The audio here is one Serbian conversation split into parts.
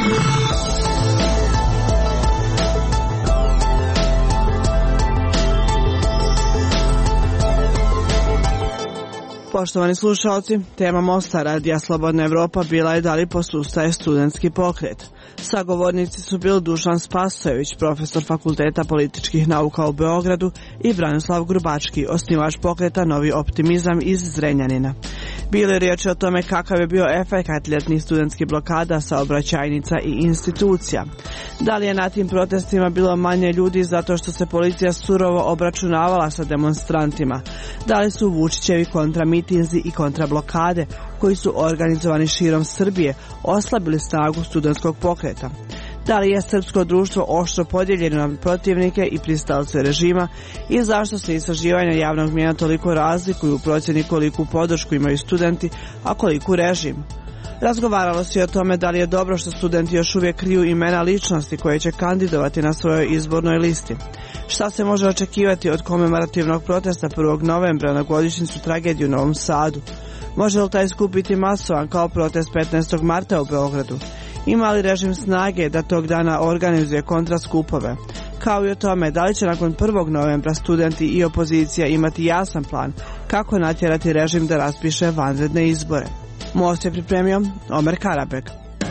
Poštovani slušalci, tema Mosta radija Slobodna Evropa bila je da li posustaje studentski pokret. Sagovornici su bili Dušan Spasojević, profesor Fakulteta političkih nauka u Beogradu, i Branislav Grubački, osnivač pokreta Novi optimizam iz Zrenjanina. Bilo je riječ o tome kakav je bio efekat ljetnih studentskih blokada, saobraćajnica i institucija. Da li je na tim protestima bilo manje ljudi zato što se policija surovo obračunavala sa demonstrantima? Da li su Vučićevi kontramitinzi i kontrablokade, koji su organizovani širom Srbije, oslabili snagu studentskog pokreta? Da li je srpsko društvo oštro podijeljeno na protivnike i pristalce režima i zašto se istraživanja javnog mnijenja toliko razlikuju u procjeni koliku podršku imaju studenti, a koliku režim? Razgovaralo se i o tome da li je dobro što studenti još uvijek kriju imena ličnosti koje će kandidovati na svojoj izbornoj listi. Šta se može očekivati od komemorativnog protesta 1. novembra na godišnjicu tragedije u Novom Sadu? Može li taj skup biti masovan kao protest 15. marta u Beogradu? Ima li režim snage da tog dana organizuje kontraskupove? Kao i o tome da li će nakon 1. novembra studenti i opozicija imati jasan plan kako natjerati režim da raspiše vanredne izbore. Most je pripremio Omer Karabek.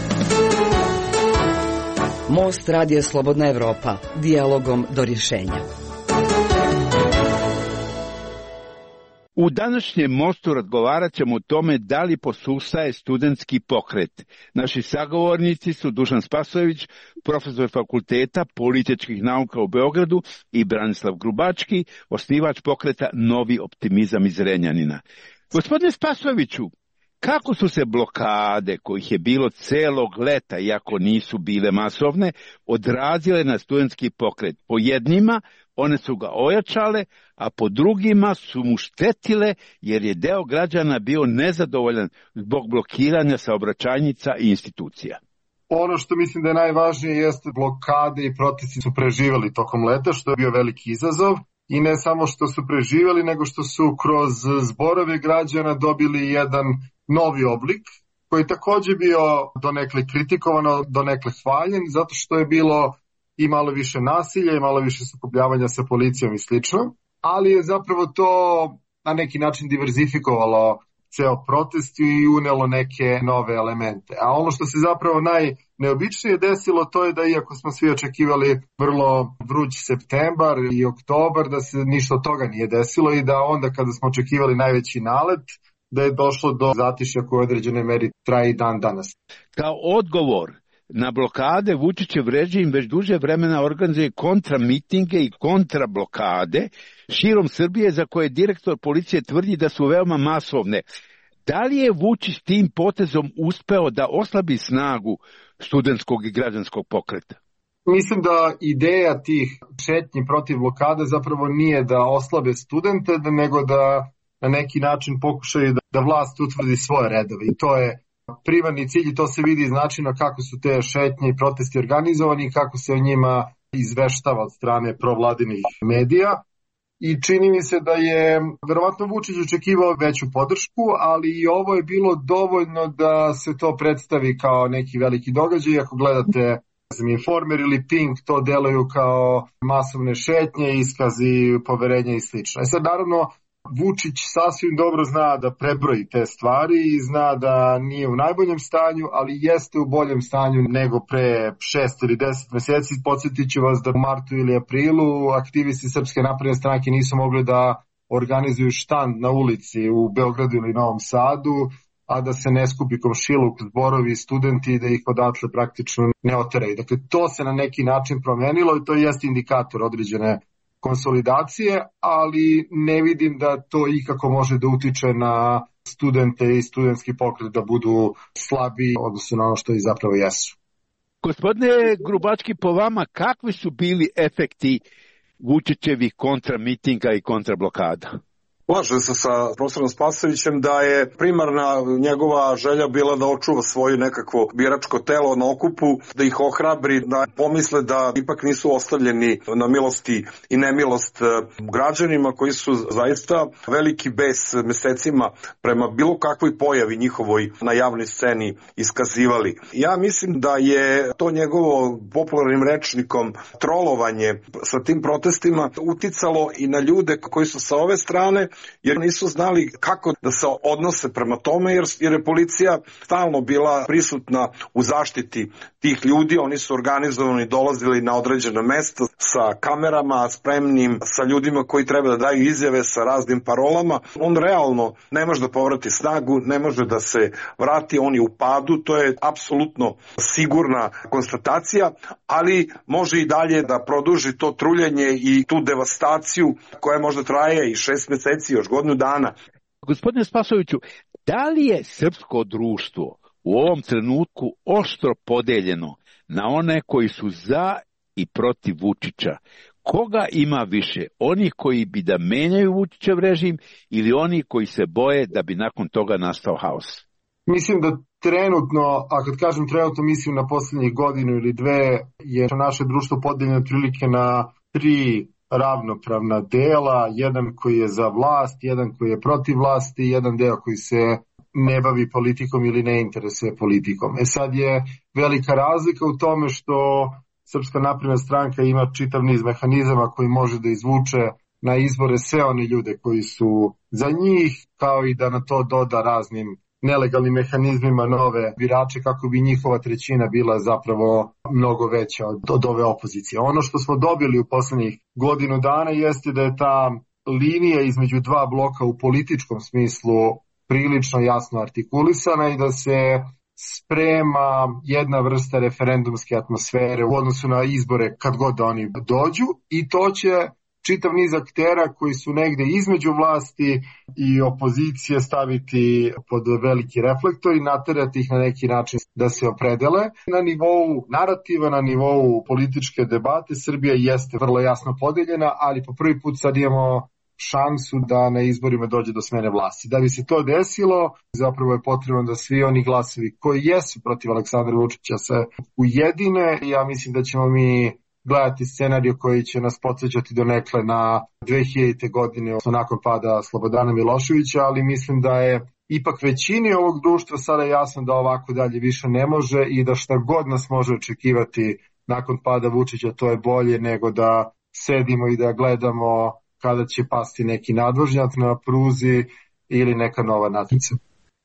Most radija Slobodna Evropa, dijalogom do rješenja. U današnjem Mostu razgovarat ćemo o tome da li posustaje studentski pokret. Naši sagovornici su Dušan Spasojević, profesor Fakulteta političkih nauka u Beogradu, i Branislav Grubački, osnivač pokreta Novi optimizam iz Zrenjanina. Gospodine Spasojeviću, kako su se blokade, kojih je bilo celog leta, iako nisu bile masovne, odrazile na studentski pokret? Po jednima one su ga ojačale, a po drugima su mu štetile jer je deo građana bio nezadovoljan zbog blokiranja saobraćajnica i institucija. Ono što mislim da je najvažnije jeste blokade i protesti su preživjeli tokom leta, što je bio veliki izazov. I ne samo što su preživjeli, nego što su kroz zborove građana dobili jedan novi oblik, koji je također bio donekle kritikovano, donekle hvaljen, zato što je bilo i malo više nasilja i malo više sukobljavanja sa policijom i slično, ali je zapravo to na neki način diverzifikovalo ceo protest i unelo neke nove elemente. A ono što se zapravo najneobičnije desilo, to je da iako smo svi očekivali vrlo vruć septembar i oktobar, da se ništa od toga nije desilo i da onda kada smo očekivali najveći nalet, da je došlo do zatišja koje u određenoj meri traje i dan danas. Kao odgovor na blokade, Vučićev režim već duže vremena organizuje kontramitinge i kontrablokade širom Srbije, za koje direktor policije tvrdi da su veoma masovne. Da li je Vučić tim potezom uspeo da oslabi snagu studentskog i građanskog pokreta? Mislim da ideja tih šetnji protiv blokade zapravo nije da oslabe studente, nego da na neki način pokušaju da vlast utvrdi svoje redove. I to je primarni cilj i to se vidi iz načina kako su te šetnje i protesti organizovani i kako se o njima izveštava od strane provladinih medija. I čini mi se da je verovatno Vučić očekivao veću podršku, ali i ovo je bilo dovoljno da se to predstavi kao neki veliki događaj. Ako gledate Informer ili Pink, to deluju kao masovne šetnje, iskazi poverenja i slično. Sad naravno Vučić sasvim dobro zna da prebroji te stvari i zna da nije u najboljem stanju, ali jeste u boljem stanju nego pre 6 ili 10 meseci. Podsjetit ću vas da u martu ili aprilu aktivisti Srpske napredne stranke nisu mogli da organizuju štand na ulici u Beogradu ili Novom Sadu, a da se ne skupi komšiluk, zborovi, studenti, da ih odatle praktično ne oteraju. Dakle, to se na neki način promenilo i to jeste indikator određene konsolidacije, ali ne vidim da to ikako može da utiče na studente i studentski pokret da budu slabi odnosno na ono što i zapravo jesu. Gospodine Grubački, po vama kakvi su bili efekti Vučićevih kontramitinga i kontrablokada? Slažem se sa profesorom Spasojevićem da je primarna njegova želja bila da očuva svoje nekakvo biračko telo na okupu, da ih ohrabri, da pomisle da ipak nisu ostavljeni na milosti i nemilost građanima koji su zaista veliki bes mesecima prema bilo kakvoj pojavi njihovoj na javnoj sceni iskazivali. Ja mislim da je to njegovo popularnim rečnikom trolovanje sa tim protestima uticalo i na ljude koji su sa ove strane, jer nisu znali kako da se odnose prema tome, jer je policija stalno bila prisutna u zaštiti tih ljudi. Oni su organizovani, dolazili na određeno mesto sa kamerama, spremnim, sa ljudima koji treba da daju izjave sa raznim parolama. On realno ne može da povrati snagu, ne može da se vrati, on je u padu, to je apsolutno sigurna konstatacija, ali može i dalje da produži to truljenje i tu devastaciju koja možda traje i 6 meseci, još godinu dana. Gospodine Spasojeviću, da li je srpsko društvo u ovom trenutku oštro podeljeno na one koji su za i protiv Vučića? Koga ima više? Oni koji bi da menjaju Vučićev režim ili oni koji se boje da bi nakon toga nastao haos? Mislim da trenutno, a kad kažem trenutno, mislim na poslednjih godinu ili dve, je naše društvo podeljeno otprilike na 3 ravnopravna dela, jedan koji je za vlast, jedan koji je protiv vlasti, jedan deo koji se ne bavi politikom ili ne interesuje politikom. Sad je velika razlika u tome što Srpska napredna stranka ima čitav niz mehanizama koji može da izvuče na izbore sve one ljude koji su za njih, kao i da na to doda raznim nelegalnim mehanizmima nove birače kako bi njihova trećina bila zapravo mnogo veća od ove opozicije. Ono što smo dobili u poslednjih godinu dana jeste da je ta linija između dva bloka u političkom smislu prilično jasno artikulisana i da se sprema jedna vrsta referendumske atmosfere u odnosu na izbore kad god da oni dođu, i to će čitav niz aktera koji su negde između vlasti i opozicije staviti pod veliki reflektor i naterati ih na neki način da se opredele. Na nivou narativa, na nivou političke debate Srbija jeste vrlo jasno podeljena, ali po prvi put sad imamo šansu da na izborima dođe do smene vlasti. Da bi se to desilo, zapravo je potrebno da svi oni glasovi koji jesu protiv Aleksandra Vučića se ujedine. Ja mislim da ćemo mi gledati scenariju koji će nas podsjećati donekle na 2000. godine, nakon pada Slobodana Miloševića, ali mislim da je ipak većini ovog društva sada jasno da ovako dalje više ne može i da šta god nas može očekivati nakon pada Vučića, to je bolje nego da sedimo i da gledamo kada će pasti neki nadvožnjak na pruzi ili neka nova natica.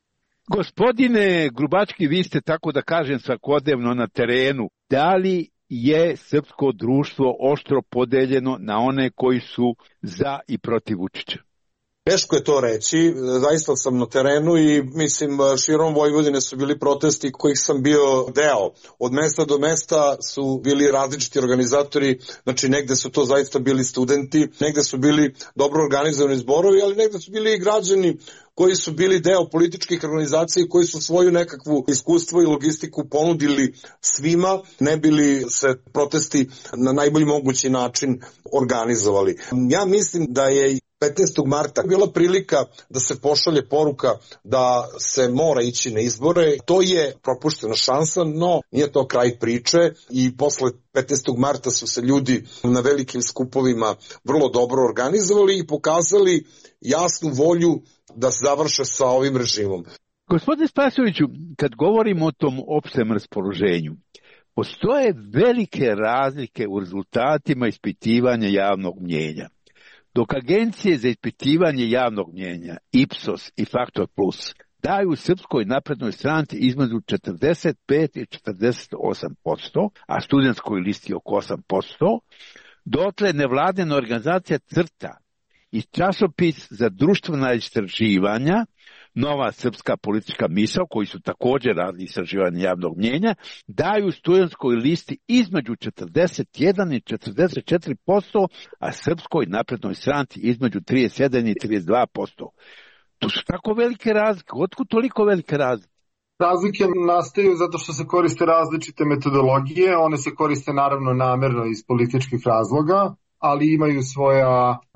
Gospodine Grubački, vi ste, tako da kažem, svakodnevno na terenu. Da li je srpsko društvo oštro podeljeno na one koji su za i protiv Vučića? Teško je to reći, zaista sam na terenu i mislim širom Vojvodine su bili protesti kojih sam bio deo. Od mesta do mesta su bili različiti organizatori, znači negde su to zaista bili studenti, negde su bili dobro organizovani zborovi, ali negde su bili i građani koji su bili deo političkih organizacija i koji su svoju nekakvu iskustvo i logistiku ponudili svima, ne bili se protesti na najbolji mogući način organizovali. Ja mislim da je 15. marta bila prilika da se pošalje poruka da se mora ići na izbore. To je propuštena šansa, no nije to kraj priče i posle 15. marta su se ljudi na velikim skupovima vrlo dobro organizovali i pokazali jasnu volju da se završe sa ovim režimom. Gospodine Spasojeviću, kad govorimo o tom opštem raspoloženju, postoje velike razlike u rezultatima ispitivanja javnog mnjenja. Dok agencije za ispitivanje javnog mnjenja, Ipsos i Faktor Plus, daju Srpskoj naprednoj stranci između 45 i 48%, a studentskoj listi oko 8%, dotle nevladina organizacija CRTA i časopis za društvena istraživanja, Nova srpska politička misao, koji su također radili istraživanje javnog mnjenja, daju studentskoj listi između 41 i 44%, a Srpskoj naprednoj stranci između 37 i 32%. To su tako velike razlike. Otkud toliko velike razlike? Razlike nastaju zato što se koriste različite metodologije. One se koriste naravno namerno iz političkih razloga, ali imaju svoja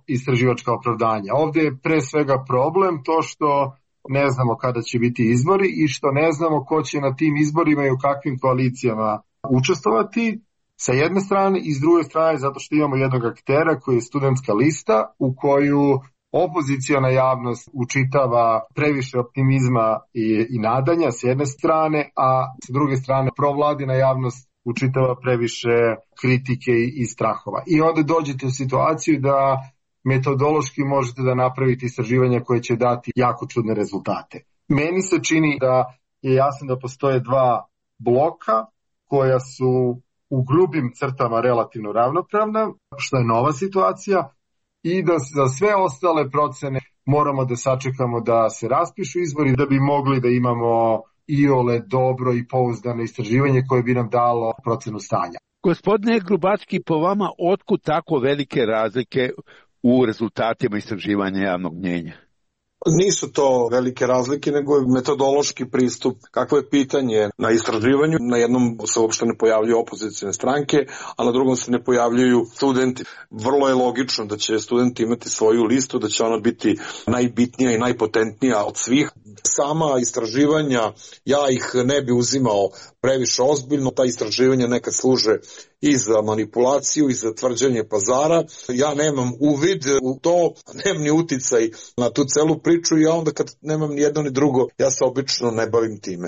istraživačka opravdanja. Ovdje je pre svega problem to što ne znamo kada će biti izbori i što ne znamo ko će na tim izborima i u kakvim koalicijama učestvovati sa jedne strane i s druge strane zato što imamo jednog aktera koji je studentska lista u koju opoziciona javnost učitava previše optimizma i nadanja s jedne strane, a s druge strane provladina javnost učitava previše kritike i strahova. I onda dođete u situaciju da metodološki možete da napravite istraživanja koje će dati jako čudne rezultate. Meni se čini da je jasno da postoje dva bloka koja su u grubim crtama relativno ravnopravna, što je nova situacija, i da za sve ostale procene moramo da sačekamo da se raspišu izbori da bi mogli da imamo iole dobro i pouzdano istraživanje koje bi nam dalo procenu stanja. Gospodine Grubacki, po vama otkud tako velike razlike u rezultatima istraživanja javnog mnjenja? Nisu to velike razlike, nego je metodološki pristup. Kakvo je pitanje na istraživanju? Na jednom se uopšte ne pojavljuju opozicijne stranke, a na drugom se ne pojavljuju studenti. Vrlo je logično da će studenti imati svoju listu, da će ona biti najbitnija i najpotentnija od svih. Sama istraživanja, ja ih ne bi uzimao previše ozbiljno. Ta istraživanja nekad služe i za manipulaciju i za tvrđenje pazara. Ja nemam uvid u to, nemam ni uticaj na tu celu priču i ja onda kad nemam ni jedno ni drugo, ja se obično ne bavim time.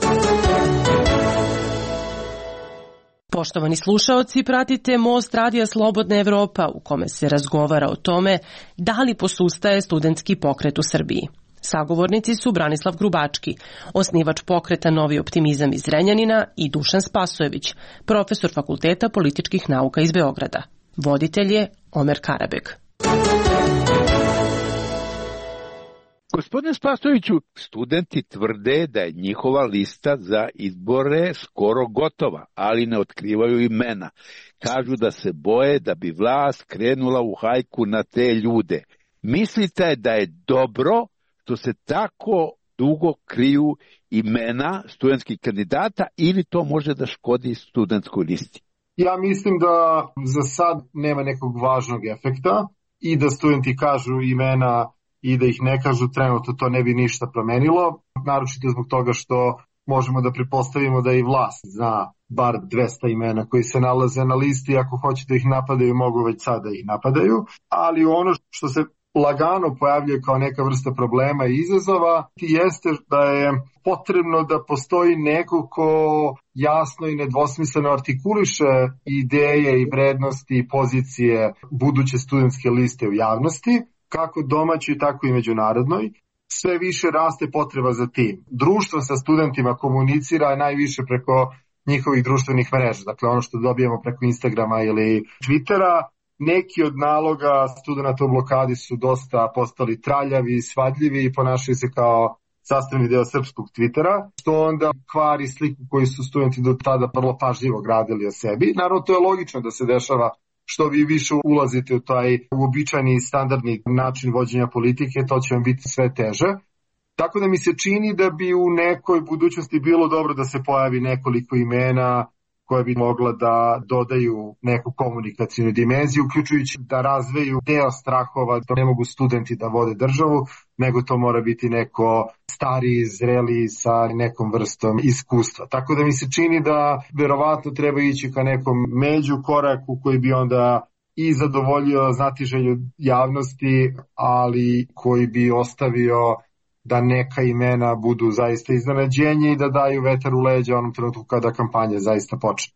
Poštovani slušaoci, pratite Most Radija Slobodna Evropa u kome se razgovara o tome da li posustaje studentski pokret u Srbiji. Sagovornici su Branislav Grubački, osnivač pokreta Novi optimizam iz Zrenjanina, i Dušan Spasojević, profesor Fakulteta političkih nauka iz Beograda. Voditelj je Omer Karabeg. Gospodine Spasojeviću, studenti tvrde da je njihova lista za izbore skoro gotova, ali ne otkrivaju imena. Kažu da se boje da bi vlast krenula u hajku na te ljude. Mislite da je dobro što se tako dugo kriju imena studentskih kandidata ili to može da škodi studentskoj listi? Ja mislim da za sad nema nekog važnog efekta i da studenti kažu imena i da ih ne kažu trenutno, to ne bi ništa promenilo, naročito zbog toga što možemo da pretpostavimo da i vlast zna bar 200 imena koji se nalaze na listi. Ako hoćete ih napadaju, mogu već sada ih napadaju, ali ono što se lagano pojavljuje kao neka vrsta problema i izazova jeste da je potrebno da postoji neko ko jasno i nedvosmisleno artikuliše ideje i vrednosti i pozicije buduće studentske liste u javnosti, kako domaćoj, tako i međunarodnoj. Sve više raste potreba za tim. Društvo sa studentima komunicira najviše preko njihovih društvenih mreža, dakle ono što dobijemo preko Instagrama ili Twittera. Neki od naloga studenta u blokadi su dosta postali traljavi, svadljivi i ponašaju se kao sastavni deo srpskog Twittera, što onda kvari sliku koju su studenti do tada vrlo pažljivo gradili o sebi. Naravno, to je logično da se dešava što vi više ulazite u taj uobičajeni i standardni način vođenja politike, to će vam biti sve teže. Tako da mi se čini da bi u nekoj budućnosti bilo dobro da se pojavi nekoliko imena koje bi mogla da dodaju neku komunikacijnu dimenziju, uključujući da razveju deo strahova da ne mogu studenti da vode državu, nego to mora biti neko stariji, zreliji sa nekom vrstom iskustva. Tako da mi se čini da verovatno treba ići ka nekom među koraku koji bi onda i zadovoljio znatiželju javnosti, ali koji bi ostavio da neka imena budu zaista iznenađenje i da daju vetar u leđa onom trenutku kada kampanja zaista počne.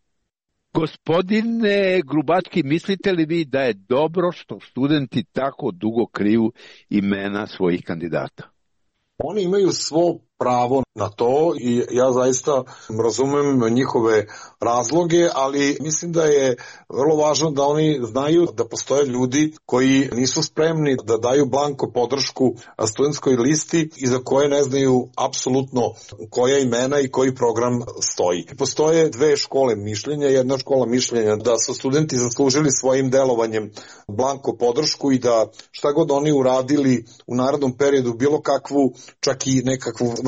Gospodine Grubački, mislite li vi da je dobro što studenti tako dugo kriju imena svojih kandidata? Oni imaju svo pravo na to i ja zaista razumem njihove razloge, ali mislim da je vrlo važno da oni znaju da postoje ljudi koji nisu spremni da daju blanko podršku studentskoj listi i za koje ne znaju apsolutno koja imena i koji program stoji. Postoje dve škole mišljenja. Jedna škola mišljenja da su studenti zaslužili svojim delovanjem blanko podršku i da šta god oni uradili u narednom periodu, bilo kakvu, čak i nekakvu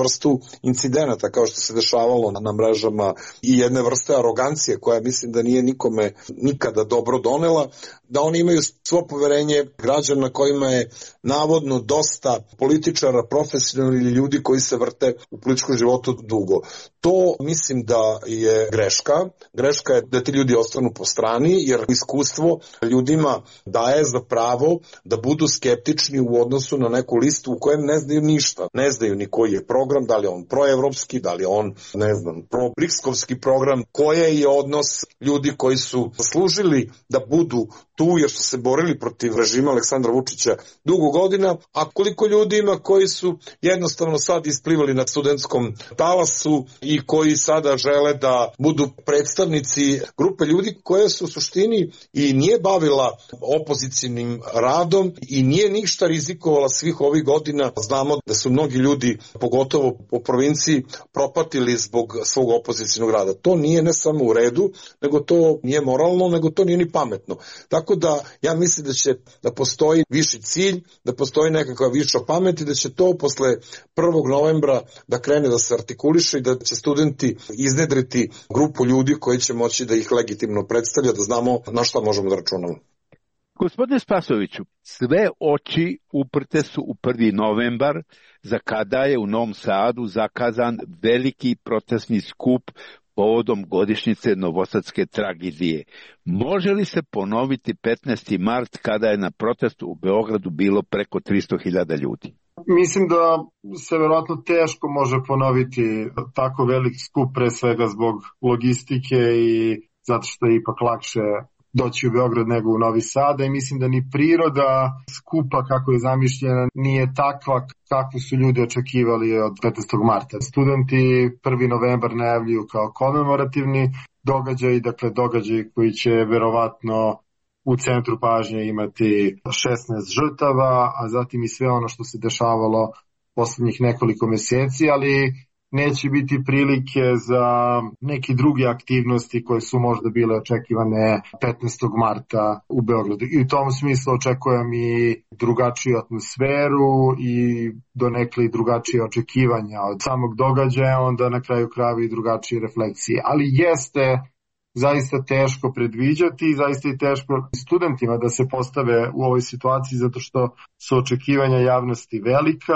vrstu incidenata kao što se dešavalo na mrežama i jedne vrste arogancije koja mislim da nije nikome nikada dobro donela, da oni imaju svo poverenje građana kojima je navodno dosta političara, profesionalnih ljudi koji se vrte u političkom životu dugo. To mislim da je greška. Greška je da ti ljudi ostanu po strani, jer iskustvo ljudima daje za pravo da budu skeptični u odnosu na neku listu u kojem ne znaju ništa. Ne znaju ni koji je program, da li je on proevropski, da li je on, ne znam, pro-brikskovski program, koji je odnos ljudi koji su zaslužili da budu tu jer su se borili protiv režima Aleksandra Vučića dugo godina, a koliko ljudi ima koji su jednostavno sad isplivali na studentskom talasu i koji sada žele da budu predstavnici grupe ljudi koje su u suštini i nije bavila opozicijnim radom i nije ništa rizikovala svih ovih godina. Znamo da su mnogi ljudi, pogotovo po provinciji, propatili zbog svog opozicijnog rada. To nije ne samo u redu, nego to nije moralno, nego to nije ni pametno. Tako da ja mislim da će da postoji viši cilj, da postoji nekakva viša pamet i da će to posle 1. novembra da krene da se artikuliše i da će studenti iznedriti grupu ljudi koji će moći da ih legitimno predstavlja, da znamo na šta možemo da računamo. Gospodine Spasojeviću, sve oči uprte su u 1. novembar, za kada je u Novom Sadu zakazan veliki protestni skup povodom godišnjice novosadske tragedije. Može li se ponoviti 15. mart kada je na protestu u Beogradu bilo preko 300.000 ljudi? Mislim da se verovatno teško može ponoviti tako velik skup, pre svega zbog logistike i zato što je ipak lakše doći u Beograd nego u Novi Sad, i mislim da ni priroda skupa kako je zamišljena nije takva kakvu su ljudi očekivali od 15. marta. Studenti 1. novembar najavljuju kao komemorativni događaj, dakle događaj koji će verovatno u centru pažnje imati 16 žrtava, a zatim i sve ono što se dešavalo poslednjih nekoliko meseci, ali neće biti prilike za neke druge aktivnosti koje su možda bile očekivane 15. marta u Beogradu. I u tom smislu očekujem i drugačiju atmosferu i donekle drugačije očekivanja od samog događaja, onda na kraju krajeva i drugačije refleksije. Ali jeste zaista teško predviđati i zaista je teško studentima da se postave u ovoj situaciji zato što su očekivanja javnosti velika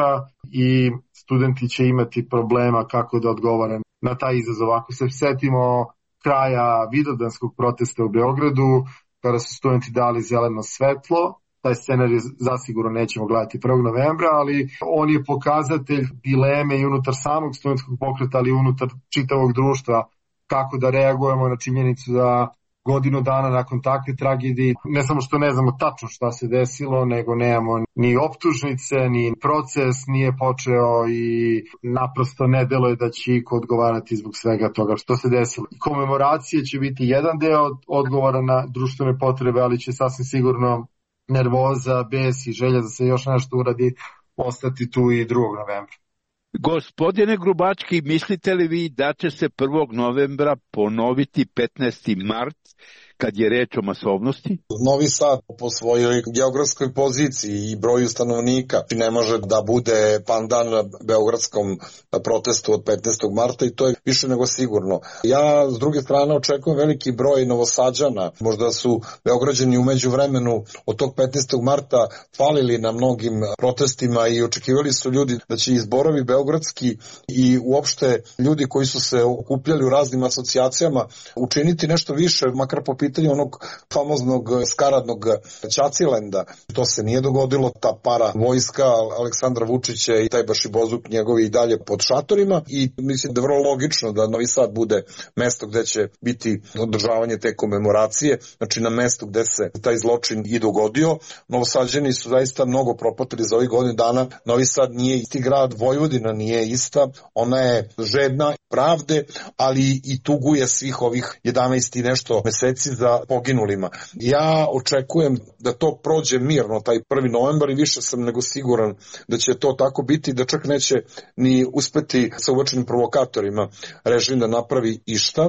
i studenti će imati problema kako da odgovore na taj izazov. Ako se setimo kraja vidovdanskog protesta u Beogradu, kada su studenti dali zeleno svetlo, taj scenarij zasigurno nećemo gledati 1. novembra, ali on je pokazatelj dileme i unutar samog studentskog pokreta, ali i unutar čitavog društva, kako da reagujemo na činjenicu da godinu dana nakon takve tragedije, ne samo što ne znamo tačno šta se desilo, nego nemamo ni optužnice, ni proces nije počeo i naprosto ne deluje da će iko odgovarati zbog svega toga što se desilo. Komemoracije će biti jedan deo odgovora na društvene potrebe, ali će sasvim sigurno nervoza, bes i želja da se još nešto uradi ostati tu i 2. novembra. Gospodine Grubački, mislite li vi da će se 1. novembra ponoviti 15. mart kad je reč o masovnosti? Novi Sad po svojoj geografskoj poziciji i broju stanovnika ne može da bude pandan beogradskom protestu od 15. marta i to je više nego sigurno. Ja s druge strane očekujem veliki broj Novosađana. Možda su Beograđani umeđu vremenu od tog 15. marta falili na mnogim protestima i očekivali su ljudi da će izborovi beogradski i uopšte ljudi koji su se okupljali u raznim asocijacijama učiniti nešto više, makar po pitanju onog famoznog skaradnog Ćacilenda. To se nije dogodilo, ta para vojska Aleksandra Vučića i taj bašibozuk njegovi i dalje pod šatorima i mislim da je vrlo logično da Novi Sad bude mesto gde će biti održavanje te komemoracije, znači na mestu gde se taj zločin i dogodio. Novosađani su zaista mnogo propatili za ovih godina dana. Novi Sad nije isti grad, Vojvodina nije ista, ona je žedna pravde, ali i tuguje svih ovih 11 i nešto meseci za poginulima. Ja očekujem da to prođe mirno, taj 1. novembar i više sam nego siguran da će to tako biti, da čak neće ni uspeti sa uočenim provokatorima režim da napravi išta.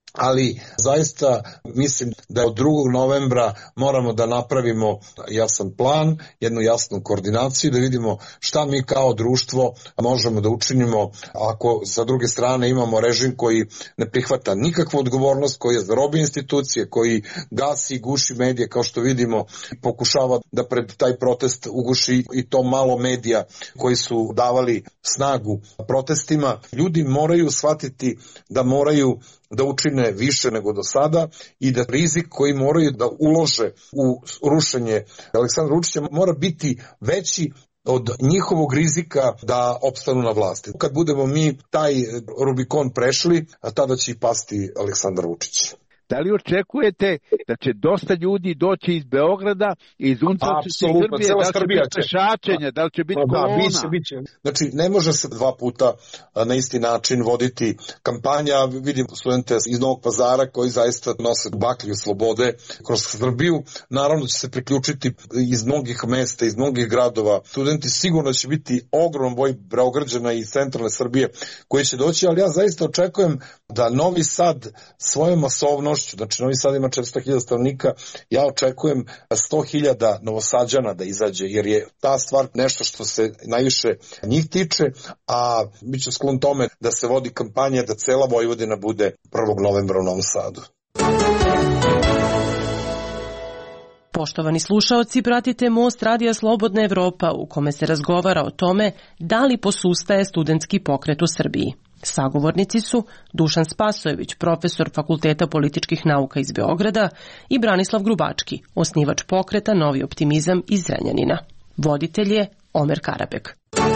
ali zaista mislim da od 2. novembra moramo da napravimo jasan plan, jednu jasnu koordinaciju, da vidimo šta mi kao društvo možemo da učinimo ako sa druge strane imamo režim koji ne prihvata nikakvu odgovornost, koji je zarobi institucije, koji gasi i guši medije, kao što vidimo, pokušava da pred taj protest uguši i to malo medija koji su davali snagu protestima. Ljudi moraju shvatiti da moraju da učine više nego do sada i da rizik koji moraju da ulože u rušenje Aleksandra Vučića mora biti veći od njihovog rizika da opstanu na vlasti. Kad budemo mi taj Rubikon prešli, tada će i pasti Aleksandar Vučić. Da li očekujete da će dosta ljudi doći iz Beograda i iz unutrašnjosti Srbije, da li će biti pešačenja, da li će biti kolona? Biće. Znači, ne može se 2 puta na isti način voditi kampanja. Vidim studente iz Novog Pazara koji zaista nose baklju slobode kroz Srbiju. Naravno će se priključiti iz mnogih mesta, iz mnogih gradova. Studenti sigurno će biti ogroman broj Beograđana i centralne Srbije koji će doći, ali ja zaista očekujem da Novi Sad svojom masovnošću, znači Novi Sad ima 400.000 stanovnika, ja očekujem 100.000 Novosađana da izađe, jer je ta stvar nešto što se najviše njih tiče, a bit će sklon tome da se vodi kampanja da cela Vojvodina bude 1. novembra u Novom Sadu. Poštovani slušaoci, pratite Most Radija Slobodna Evropa u kome se razgovara o tome da li posustaje studentski pokret u Srbiji. Sagovornici su Dušan Spasojević, profesor Fakulteta političkih nauka iz Beograda, i Branislav Grubački, osnivač pokreta Novi optimizam iz Zrenjanina. Voditelj je Omer Karabek.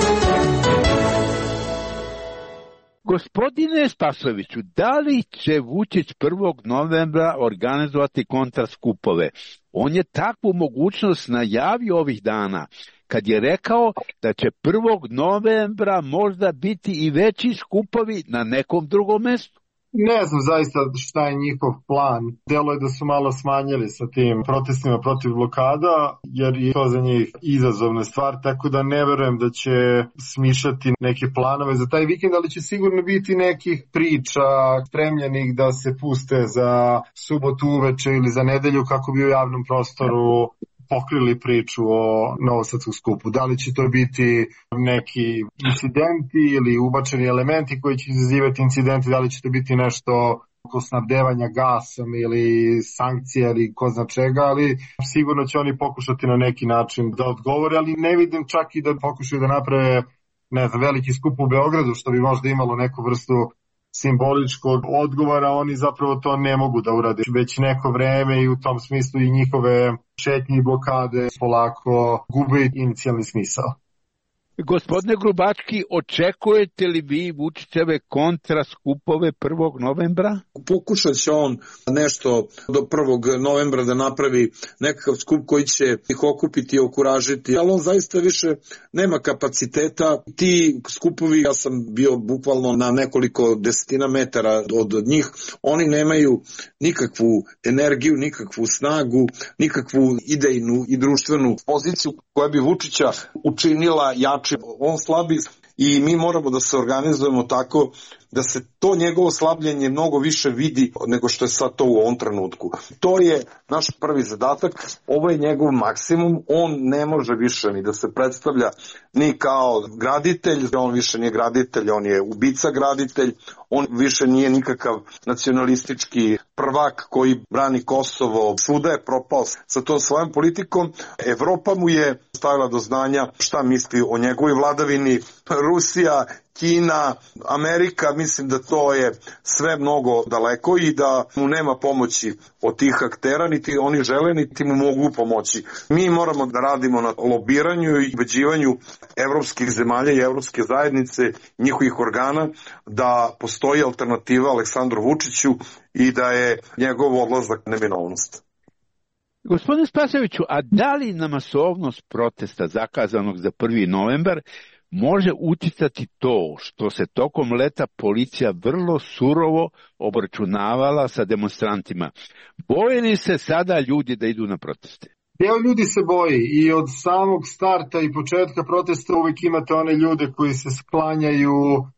Gospodine Spasojeviću, da li će Vučić 1. novembra organizovati kontraskupove? On je takvu mogućnost najavio ovih dana, kad je rekao da će 1. novembra možda biti i veći skupovi na nekom drugom mestu. Ne znam zaista šta je njihov plan. Delo je da su malo smanjili sa tim protestima protiv blokada, jer je to za njih izazovna stvar, tako da ne verujem da će smišljati neke planove za taj vikend, ali će sigurno biti nekih priča spremljenih da se puste za subotu uveče ili za nedelju kako bi u javnom prostoru pokrili priču o novosadskom skupu. Da li će to biti neki incidenti ili ubačeni elementi koji će izazivati incidenti, da li će to biti nešto oko snabdevanja gasom ili sankcija ili ko zna čega, ali sigurno će oni pokušati na neki način da odgovore, ali ne vidim čak i da pokušaju da naprave veliki skup u Beogradu, što bi možda imalo neku vrstu simboličkog odgovora. Oni zapravo to ne mogu da urade već neko vreme i u tom smislu i njihove šetnje i blokade polako gube inicijalni smisao. Gospodine Grubački, očekujete li vi Vučićeve kontraskupove 1. novembra? Pokušat će on nešto do 1. novembra da napravi nekakav skup koji će ih okupiti i okuražiti, ali on zaista više nema kapaciteta. Ti skupovi, ja sam bio bukvalno na nekoliko desetina metara od njih, oni nemaju nikakvu energiju, nikakvu snagu, nikakvu idejnu i društvenu poziciju koja bi Vučića učinila jačim. On slabi i mi moramo da se organizujemo tako da se to njegovo slabljenje mnogo više vidi nego što je sad to u ovom trenutku. To je naš prvi zadatak, ovo je njegov maksimum, on ne može više ni da se predstavlja ni kao graditelj, on više nije graditelj, on je ubica graditelj, on više nije nikakav nacionalistički prvak koji brani Kosovo, svuda je propao sa tom svojom politikom. Evropa mu je stavila do znanja šta misli o njegovoj vladavini, Rusija, Kina, Amerika, mislim da to je sve mnogo daleko i da mu nema pomoći od tih aktera, niti oni žele, niti mu mogu pomoći. Mi moramo da radimo na lobiranju i ubeđivanju evropskih zemalja i evropske zajednice, njihovih organa, da postoji alternativa Aleksandru Vučiću i da je njegov odlazak neminovnost. Gospodine Spasojeviću, a da li na masovnost protesta zakazanog za 1. novembar može uticati to što se tokom leta policija vrlo surovo obračunavala sa demonstrantima? Boje li se sada ljudi da idu na proteste? Deo ljudi se boji i od samog starta i početka protesta uvijek imate one ljude koji se sklanjaju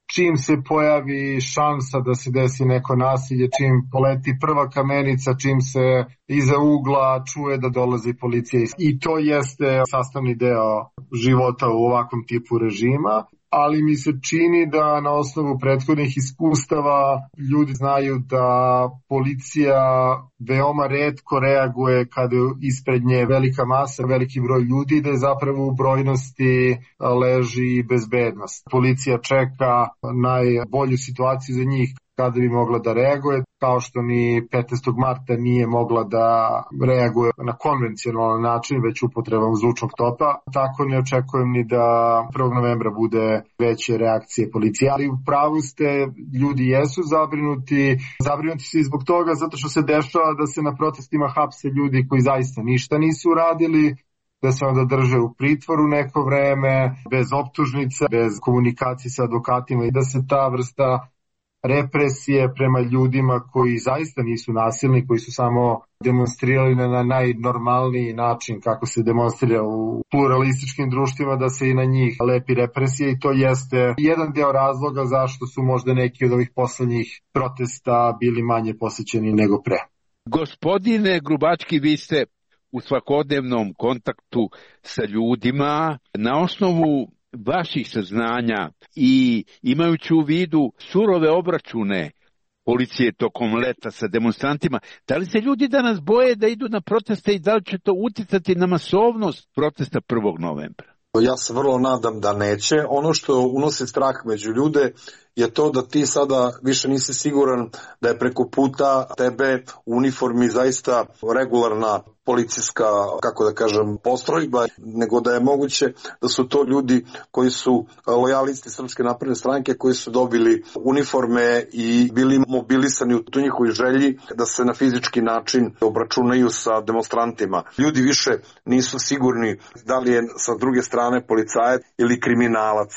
čim se pojavi šansa da se desi neko nasilje, čim poleti prva kamenica, čim se iza ugla čuje da dolazi policija. I to jeste sastavni deo života u ovakvom tipu režima, ali mi se čini da na osnovu prethodnih iskustava ljudi znaju da policija veoma retko reaguje kada je ispred nje velika masa, veliki broj ljudi, da je zapravo u brojnosti leži bezbednost. Policija čeka najbolju situaciju za njih kada bi mogla da reaguje, kao što ni 15. marta nije mogla da reaguje na konvencionalan način, već upotrebom zvučnog topa. Tako ne očekujem ni da 1. novembra bude veće reakcije policije. Ali u pravu ste, ljudi jesu zabrinuti. Zabrinuti su i zbog toga zato što se dešava da se na protestima hapse ljudi koji zaista ništa nisu uradili, da se onda drže u pritvoru neko vreme, bez optužnica, bez komunikacije sa advokatima i da se ta vrsta represije prema ljudima koji zaista nisu nasilni, koji su samo demonstrirali na najnormalniji način kako se demonstrira u pluralističkim društvima, da se i na njih lepi represije i to jeste jedan deo razloga zašto su možda neki od ovih poslednjih protesta bili manje posećeni nego pre. Gospodine Grubački, vi ste u svakodnevnom kontaktu sa ljudima na osnovu vaših saznanja i imajući u vidu surove obračune policije tokom leta sa demonstrantima, da li se ljudi danas boje da idu na proteste i da li će to uticati na masovnost protesta 1. novembra? Ja se vrlo nadam da neće. Ono što unosi strah među ljude je to da ti sada više nisi siguran da je preko puta tebe u uniformi zaista regularna policijska, kako da kažem, postrojba, nego da je moguće da su to ljudi koji su lojalisti Srpske napredne stranke, koji su dobili uniforme i bili mobilisani u tu njihovoj želji da se na fizički način obračunaju sa demonstrantima. Ljudi više nisu sigurni da li je sa druge strane policajac ili kriminalac.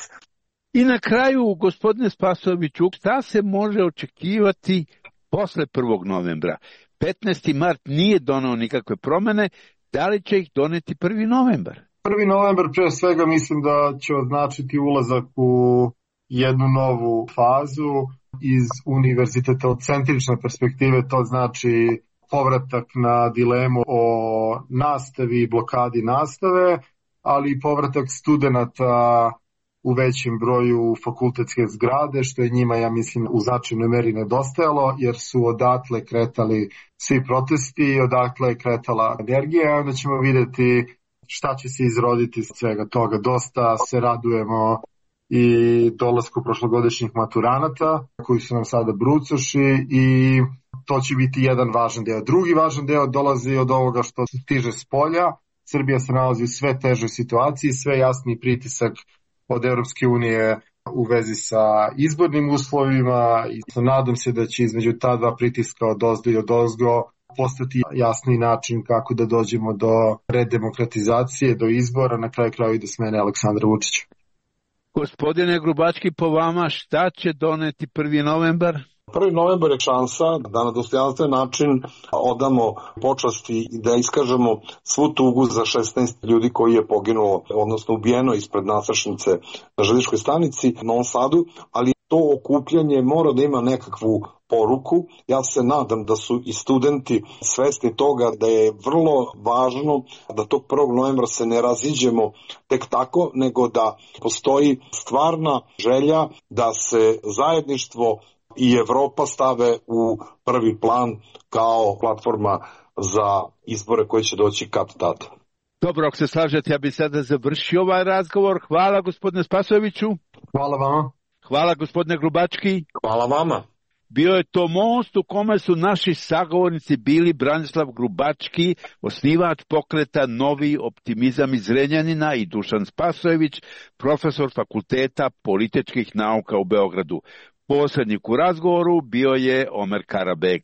I na kraju, gospodine Spasojeviću, šta se može očekivati posle 1. novembra? 15. mart nije doneo nikakve promene, da li će ih doneti 1. novembar? 1. novembar pre svega mislim da će označiti ulazak u jednu novu fazu iz univerzitetocentrične perspektive, to znači povratak na dilemu o nastavi i blokadi nastave, ali i povratak studenata u većem broju fakultetske zgrade, što je njima, ja mislim, u značajnoj meri nedostajalo, jer su odatle kretali svi protesti, odatle je kretala energija, onda ćemo vidjeti šta će se izroditi iz svega toga. Dosta se radujemo i dolasku prošlogodišnjih maturanata, koji su nam sada brucoši i to će biti jedan važan deo. Drugi važan deo dolazi od ovoga što stiže s polja. Srbija se nalazi u sve težoj situaciji, sve jasniji pritisak od Europske unije u vezi sa izbornim uslovima i nadam se da će između ta dva pritiska od ozdo i od ozgo postati jasni način kako da dođemo do redemokratizacije, do izbora, na kraju kraju i do smene Aleksandra Vučića. Gospodine Grubački, po vama šta će doneti 1. novembar? 1. novembar je šansa da na dostojanstven način odamo počasti i da iskažemo svu tugu za 16 ljudi koji je poginulo, odnosno ubijeno ispred nastrešnice na železničkoj stanici u Novom Sadu, ali to okupljanje mora da ima nekakvu poruku. Ja se nadam da su i studenti svesni toga da je vrlo važno da tog 1. novembra se ne raziđemo tek tako, nego da postoji stvarna želja da se zajedništvo i Evropa stave u prvi plan kao platforma za izbore koji će doći kad tad. Dobro, ako se slažete, ja bih sada završio ovaj razgovor. Hvala gospodine Spasojeviću. Hvala vama. Hvala gospodine Grubački. Hvala vama. Bio je to most u kome su naši sagovornici bili Branislav Grubački, osnivač pokreta Novi optimizam iz Zrenjanina, i Dušan Spasojević, profesor Fakulteta političkih nauka u Beogradu. Posrednik u razgovoru bio je Omer Karabeg.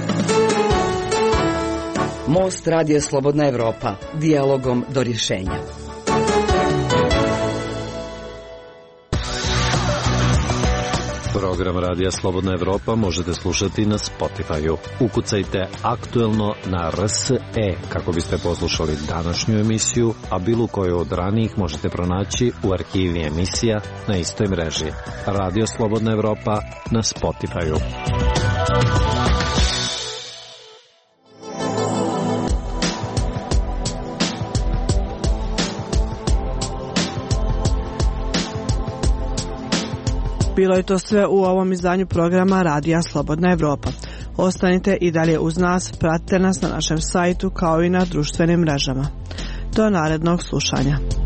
Most Radija Slobodna Evropa, dijalogom do rješenja. Program Radija Slobodna Evropa možete slušati na Spotify-u. Ukucajte Aktuelno na RSE kako biste poslušali današnju emisiju, a bilo koju od ranijih možete pronaći u arhivi emisija na istoj mreži. Radio Slobodna Evropa na Spotify-u. Bilo je to sve u ovom izdanju programa Radija Slobodna Evropa. Ostanite i dalje uz nas, pratite nas na našem sajtu kao i na društvenim mrežama. Do narednog slušanja.